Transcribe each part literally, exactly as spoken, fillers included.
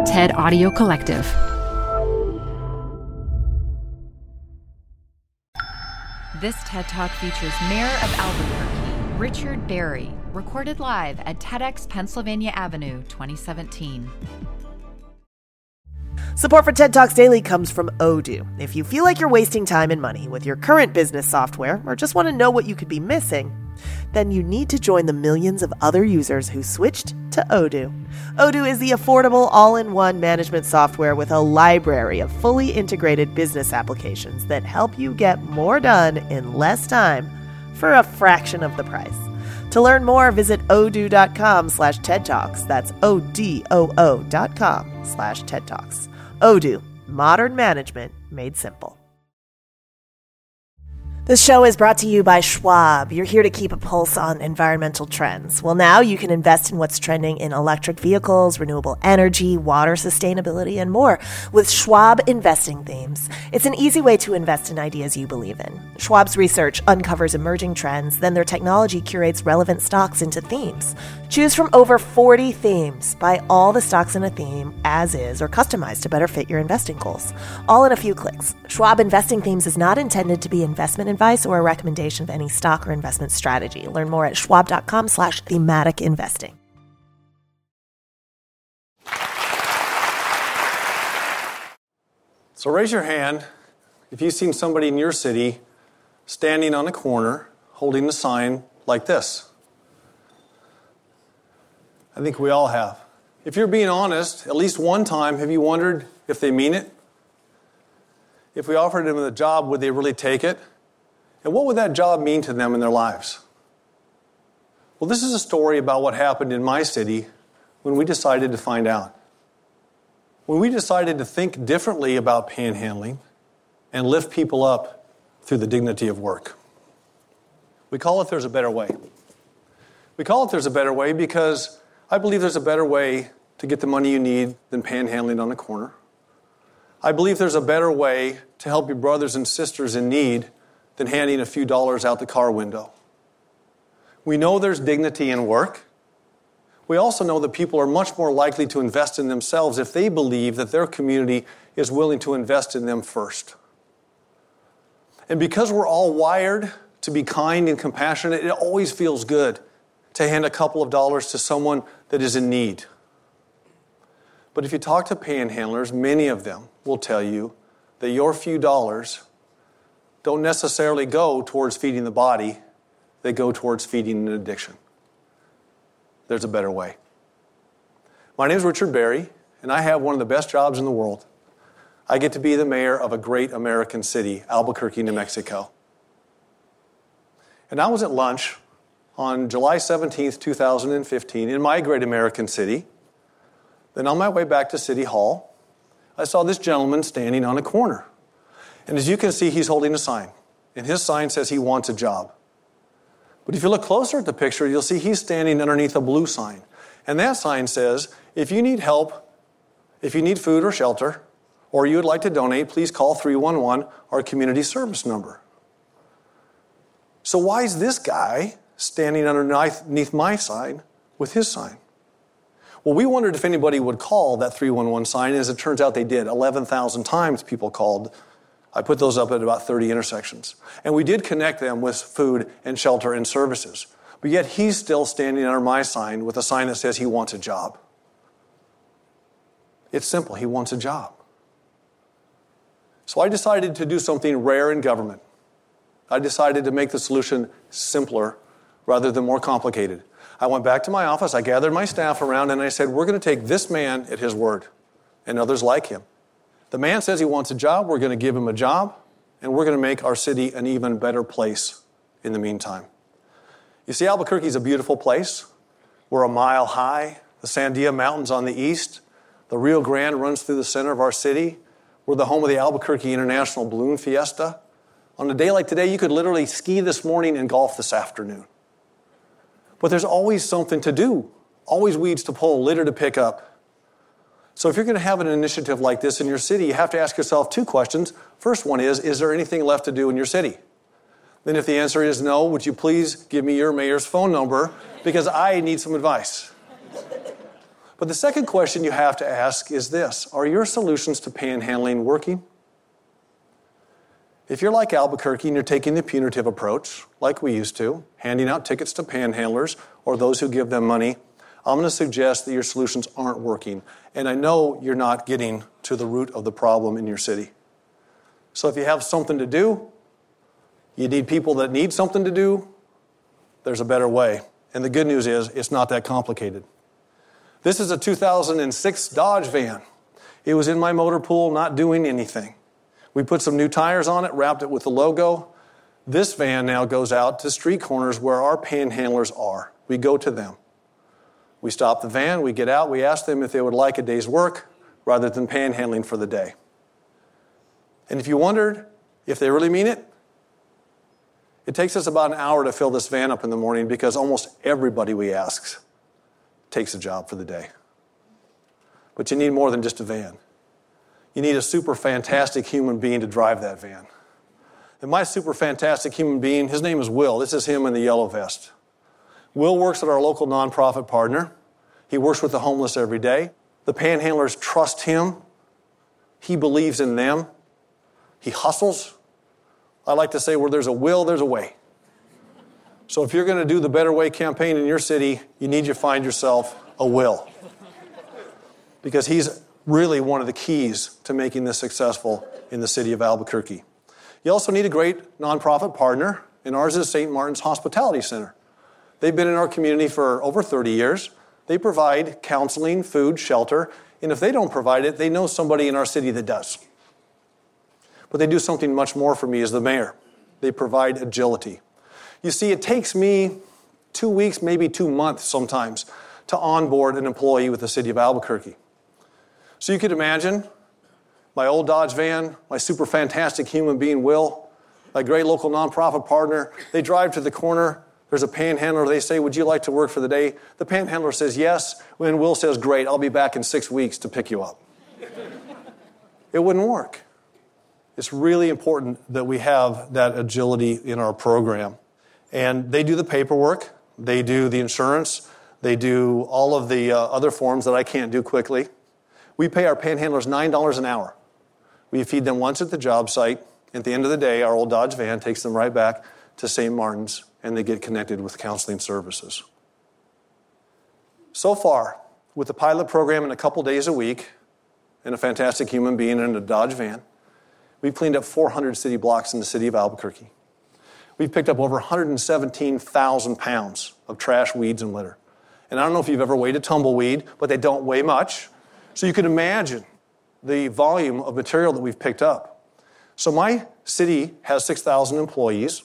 TED Audio Collective. This TED Talk features Mayor of Albuquerque, Richard Berry, recorded live at TEDx Pennsylvania Avenue, twenty seventeen. Support for TED Talks Daily comes from Odoo. If you feel like you're wasting time and money with your current business software, or just want to know what you could be missing, then you need to join the millions of other users who switched to Odoo. Odoo is the affordable all-in-one management software with a library of fully integrated business applications that help you get more done in less time for a fraction of the price. To learn more, visit odoo.com slash TED Talks. That's O-D-O-O dot com slash TED Talks. Odoo, modern management made simple. This show is brought to you by Schwab. You're here to keep a pulse on environmental trends. Well, now you can invest in what's trending in electric vehicles, renewable energy, water sustainability, and more with Schwab Investing Themes. It's an easy way to invest in ideas you believe in. Schwab's research uncovers emerging trends, then their technology curates relevant stocks into themes. Choose from over forty themes. Buy all the stocks in a theme as is or customized to better fit your investing goals. All in a few clicks. Schwab Investing Themes is not intended to be investment advice or a recommendation of any stock or investment strategy. Learn more at schwab.com slash thematic investing. So raise your hand if you've seen somebody in your city standing on a corner holding a sign like this. I think we all have. If you're being honest, at least one time have you wondered if they mean it? If we offered them a job, would they really take it? And what would that job mean to them in their lives? Well, this is a story about what happened in my city when we decided to find out. When we decided to think differently about panhandling and lift people up through the dignity of work. We call it There's a Better Way. We call it There's a Better Way because I believe there's a better way to get the money you need than panhandling on a corner. I believe there's a better way to help your brothers and sisters in need than handing a few dollars out the car window. We know there's dignity in work. We also know that people are much more likely to invest in themselves if they believe that their community is willing to invest in them first. And because we're all wired to be kind and compassionate, it always feels good to hand a couple of dollars to someone that is in need. But if you talk to panhandlers, many of them will tell you that your few dollars don't necessarily go towards feeding the body, they go towards feeding an addiction. There's a better way. My name is Richard Berry, and I have one of the best jobs in the world. I get to be the mayor of a great American city, Albuquerque, New Mexico. And I was at lunch on July seventeenth, two thousand fifteen, in my great American city. Then on my way back to City Hall, I saw this gentleman standing on a corner. And as you can see, he's holding a sign. And his sign says he wants a job. But if you look closer at the picture, you'll see he's standing underneath a blue sign. And that sign says, if you need help, if you need food or shelter, or you would like to donate, please call three one one, our community service number. So why is this guy standing underneath my sign with his sign? Well, we wondered if anybody would call that three one one sign. As it turns out, they did. eleven thousand times people called. I put those up at about thirty intersections. And we did connect them with food and shelter and services. But yet he's still standing under my sign with a sign that says he wants a job. It's simple. He wants a job. So I decided to do something rare in government. I decided to make the solution simpler rather than more complicated. I went back to my office, I gathered my staff around, and I said, we're going to take this man at his word and others like him. The man says he wants a job, we're going to give him a job, and we're going to make our city an even better place in the meantime. You see, Albuquerque is a beautiful place. We're a mile high. The Sandia Mountains on the east. The Rio Grande runs through the center of our city. We're the home of the Albuquerque International Balloon Fiesta. On a day like today, you could literally ski this morning and golf this afternoon. But there's always something to do, always weeds to pull, litter to pick up. So if you're going to have an initiative like this in your city, you have to ask yourself two questions. First one is, is there anything left to do in your city? Then if the answer is no, would you please give me your mayor's phone number because I need some advice. But the second question you have to ask is this: are your solutions to panhandling working? If you're like Albuquerque and you're taking the punitive approach, like we used to, handing out tickets to panhandlers or those who give them money, I'm going to suggest that your solutions aren't working. And I know you're not getting to the root of the problem in your city. So if you have something to do, you need people that need something to do, there's a better way. And the good news is, it's not that complicated. This is a two thousand six Dodge van. It was in my motor pool, not doing anything. We put some new tires on it, wrapped it with the logo. This van now goes out to street corners where our panhandlers are. We go to them. We stop the van, we get out, we ask them if they would like a day's work rather than panhandling for the day. And if you wondered if they really mean it, it takes us about an hour to fill this van up in the morning because almost everybody we ask takes a job for the day. But you need more than just a van. You need a super fantastic human being to drive that van. And my super fantastic human being, his name is Will. This is him in the yellow vest. Will works at our local nonprofit partner. He works with the homeless every day. The panhandlers trust him. He believes in them. He hustles. I like to say where there's a will, there's a way. So if you're going to do the Better Way campaign in your city, you need to find yourself a Will. Because he's really one of the keys to making this successful in the city of Albuquerque. You also need a great nonprofit partner, and ours is Saint Martin's Hospitality Center. They've been in our community for over thirty years. They provide counseling, food, shelter, and if they don't provide it, they know somebody in our city that does. But they do something much more for me as the mayor. They provide agility. You see, it takes me two weeks, maybe two months sometimes, to onboard an employee with the city of Albuquerque. So you could imagine my old Dodge van, my super fantastic human being, Will, my great local nonprofit partner. They drive to the corner. There's a panhandler. They say, would you like to work for the day? The panhandler says yes. When Will says, great, I'll be back in six weeks to pick you up. It wouldn't work. It's really important that we have that agility in our program. And they do the paperwork. They do the insurance. They do all of the uh, other forms that I can't do quickly. We pay our panhandlers nine dollars an hour. We feed them once at the job site. At the end of the day, our old Dodge van takes them right back to Saint Martin's, and they get connected with counseling services. So far, with the pilot program in a couple days a week, and a fantastic human being in a Dodge van, we've cleaned up four hundred city blocks in the city of Albuquerque. We've picked up over one hundred seventeen thousand pounds of trash, weeds, and litter. And I don't know if you've ever weighed a tumbleweed, but they don't weigh much. So you can imagine the volume of material that we've picked up. So my city has six thousand employees,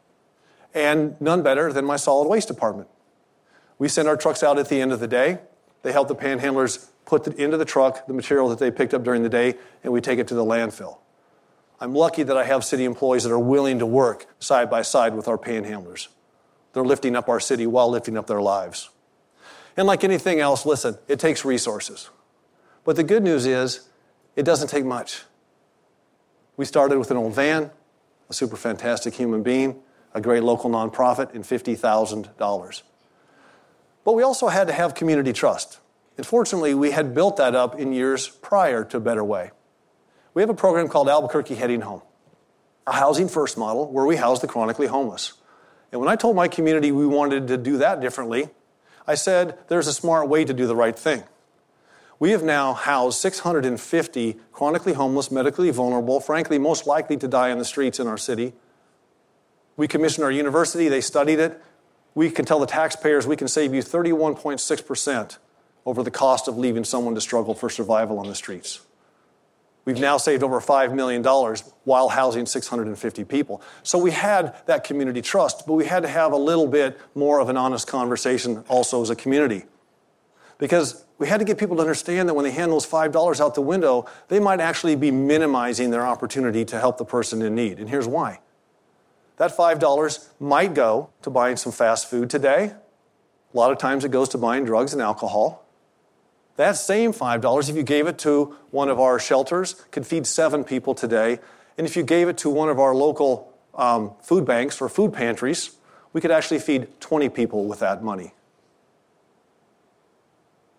and none better than my solid waste department. We send our trucks out at the end of the day. They help the panhandlers put the, into the truck the material that they picked up during the day, and we take it to the landfill. I'm lucky that I have city employees that are willing to work side by side with our panhandlers. They're lifting up our city while lifting up their lives. And like anything else, listen, it takes resources. But the good news is, it doesn't take much. We started with an old van, a super fantastic human being, a great local nonprofit, and fifty thousand dollars. But we also had to have community trust. And fortunately, we had built that up in years prior to Better Way. We have a program called Albuquerque Heading Home, a housing first model where we house the chronically homeless. And when I told my community we wanted to do that differently, I said there's a smart way to do the right thing. We have now housed six hundred fifty chronically homeless, medically vulnerable, frankly, most likely to die on the streets in our city. We commissioned our university. They studied it. We can tell the taxpayers we can save you thirty-one point six percent over the cost of leaving someone to struggle for survival on the streets. We've now saved over five million dollars while housing six hundred fifty people. So we had that community trust, but we had to have a little bit more of an honest conversation also as a community. Because we had to get people to understand that when they hand those five dollars out the window, they might actually be minimizing their opportunity to help the person in need. And here's why. That five dollars might go to buying some fast food today. A lot of times it goes to buying drugs and alcohol. That same five dollars, if you gave it to one of our shelters, could feed seven people today. And if you gave it to one of our local um, food banks or food pantries, we could actually feed twenty people with that money.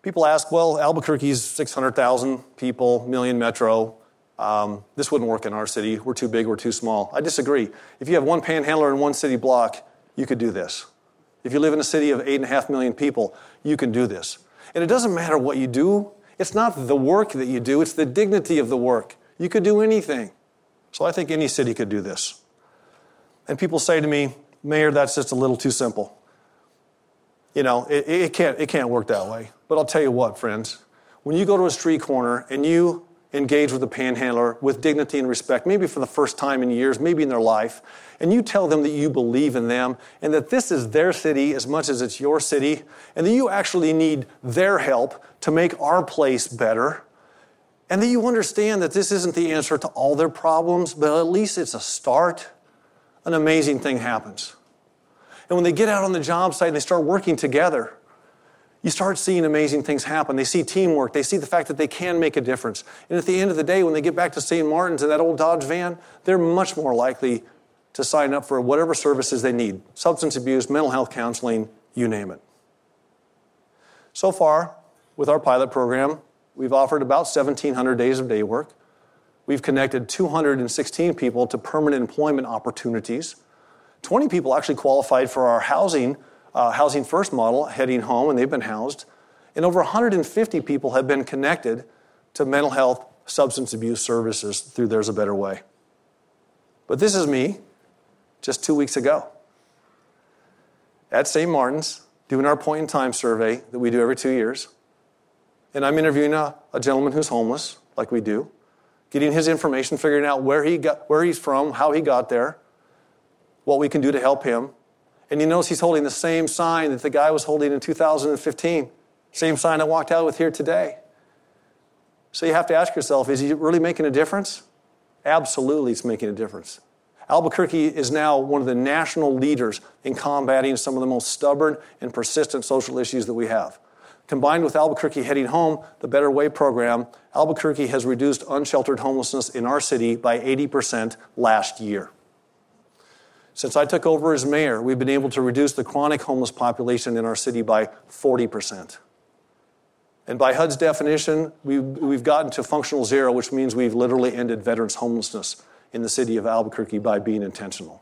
People ask, well, Albuquerque's six hundred thousand people, million metro. Um, this wouldn't work in our city. We're too big, we're too small. I disagree. If you have one panhandler in one city block, you could do this. If you live in a city of eight and a half million people, you can do this. And it doesn't matter what you do. It's not the work that you do, it's the dignity of the work. You could do anything. So I think any city could do this. And people say to me, Mayor, that's just a little too simple. You know, it, it can't it can't work that way. But I'll tell you what, friends. When you go to a street corner and you engage with a panhandler with dignity and respect, maybe for the first time in years, maybe in their life, and you tell them that you believe in them and that this is their city as much as it's your city, and that you actually need their help to make our place better, and that you understand that this isn't the answer to all their problems, but at least it's a start, an amazing thing happens. And when they get out on the job site and they start working together, you start seeing amazing things happen. They see teamwork. They see the fact that they can make a difference. And at the end of the day, when they get back to Saint Martin's in that old Dodge van, they're much more likely to sign up for whatever services they need. Substance abuse, mental health counseling, you name it. So far, with our pilot program, we've offered about seventeen hundred days of day work. We've connected two hundred sixteen people to permanent employment opportunities. twenty people actually qualified for our housing, uh, Housing First model, heading home, and they've been housed. And over one hundred fifty people have been connected to mental health, substance abuse services through There's a Better Way. But this is me just two weeks ago at Saint Martin's doing our point in time survey that we do every two years. And I'm interviewing a, a gentleman who's homeless, like we do, getting his information, figuring out where he got, where he's from, how he got there, what we can do to help him. And he knows he's holding the same sign that the guy was holding in two thousand fifteen, same sign I walked out with here today. So you have to ask yourself, is he really making a difference? Absolutely, it's making a difference. Albuquerque is now one of the national leaders in combating some of the most stubborn and persistent social issues that we have. Combined with Albuquerque Heading Home, the Better Way program, Albuquerque has reduced unsheltered homelessness in our city by eighty percent last year. Since I took over as mayor, we've been able to reduce the chronic homeless population in our city by forty percent. And by H U D's definition, we've, we've gotten to functional zero, which means we've literally ended veterans' homelessness in the city of Albuquerque by being intentional.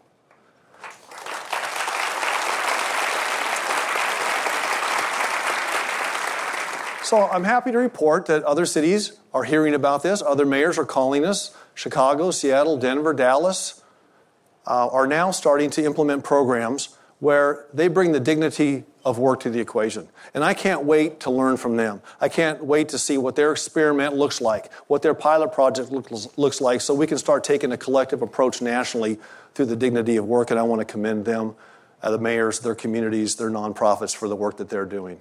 So I'm happy to report that other cities are hearing about this. Other mayors are calling us. Chicago, Seattle, Denver, Dallas uh, are now starting to implement programs where they bring the dignity of work to the equation. And I can't wait to learn from them. I can't wait to see what their experiment looks like, what their pilot project looks, looks like, so we can start taking a collective approach nationally through the dignity of work. And I want to commend them, uh, the mayors, their communities, their nonprofits for the work that they're doing.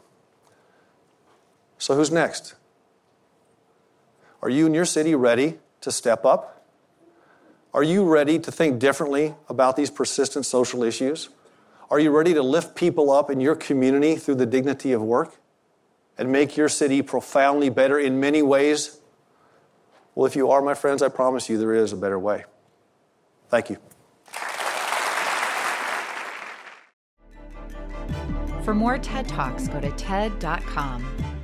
So who's next? Are you in your city ready to step up? Are you ready to think differently about these persistent social issues? Are you ready to lift people up in your community through the dignity of work and make your city profoundly better in many ways? Well, if you are, my friends, I promise you there is a better way. Thank you. For more TED Talks, go to T E D dot com.